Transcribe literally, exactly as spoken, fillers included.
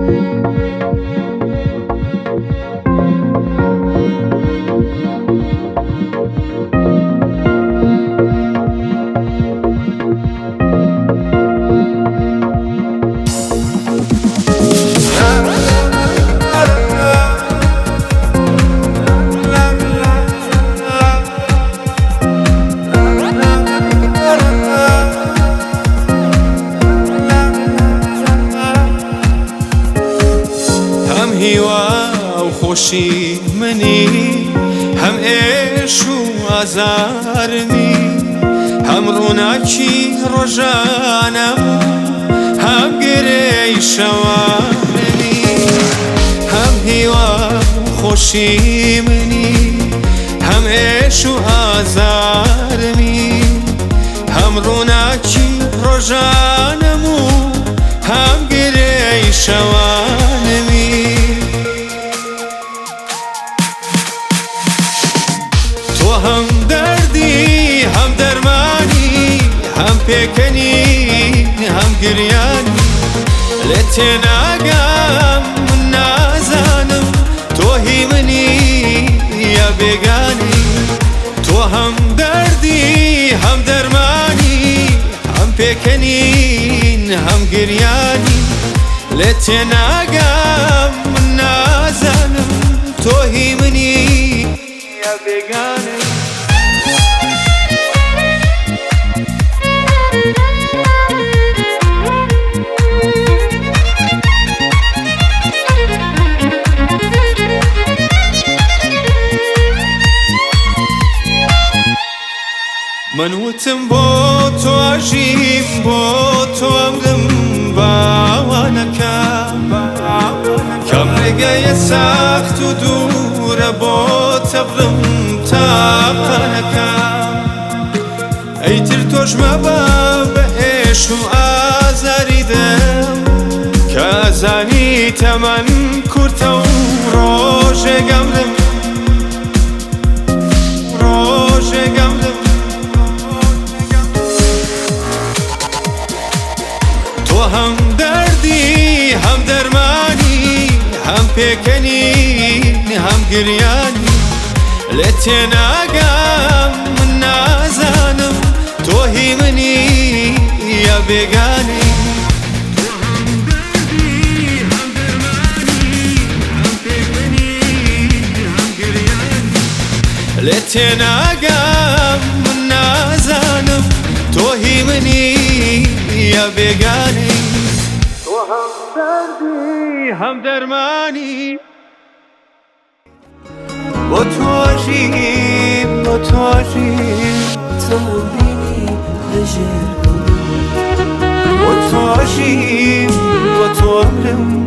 خوشی منی هم عشق و آزارمی هم روناکی روزانم هم گری شوانمی هم هیوا و خوشی منی هم عشق و آزارمی هم روناکی روزانم هم گری شوانمی تو هم دردی هم درمانی هم پیکنی هم گریانی لت ناگم نازانم تو هی منی یا بیگانی تو هم دردی هم درمانی هم پیکنی هم گریانی لت ناگم نازانم تو هی منی یا بیگانی من وتم بۆ تۆ ئاژیم بۆ تۆ ئەمرم باوانەکە کەم ڕێگەیە ساخت و دوورە بۆ تەبڕم تاقانەکە ئەیتر تۆش مەبە بە ئێش و ئازاری دەم کە ئەزانی تەمەن کورتە و ڕۆژێگەمرم ڕۆژێگەمرم تو هم دردی هم درمانی هم پیکنی هم گریانی لت ناگم نازانم تو هی منی یا بیگانی تو هم دردی هم درمانی هم پیکنی هم گریانی لت ناگم نازانم تو هی منی یا بیگانی تو هم دردی هم درمانی با تو آژیم با تو آژیم تو بینی بجر با تو آژیم با تو عمرم